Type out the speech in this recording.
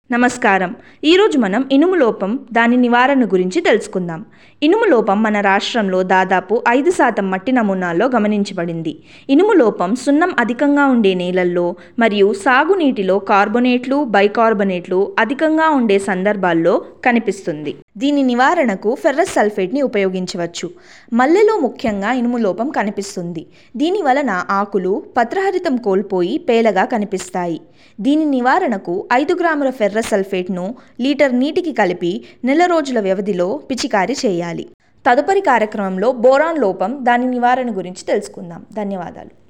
నమస్కారం. ఈరోజు మనం ఇనుము లోపం దాని నివారణ గురించి తెలుసుకుందాం. ఇనుము లోపం మన రాష్ట్రంలో దాదాపు 5% మట్టి నమూనాల్లో గమనించబడింది. ఇనుము లోపం సున్నం అధికంగా ఉండే నేలల్లో మరియు సాగునీటిలో కార్బొనేట్లు, బైకార్బొనేట్లు అధికంగా ఉండే సందర్భాల్లో కనిపిస్తుంది. దీని నివారణకు ఫెర్రస్ సల్ఫేట్ని ఉపయోగించవచ్చు. మల్లెలో ముఖ్యంగా ఇనుము లోపం కనిపిస్తుంది. దీని వలన ఆకులు పత్రహరితం కోల్పోయి పేలగా కనిపిస్తాయి. దీని నివారణకు 5 గ్రాముల ఫెర్రస్ సల్ఫేట్ను లీటర్ నీటికి కలిపి నెల రోజుల వ్యవధిలో పిచికారీ చేయాలి. తదుపరి కార్యక్రమంలో బోరాన్ లోపం దాని నివారణ గురించి తెలుసుకుందాం. ధన్యవాదాలు.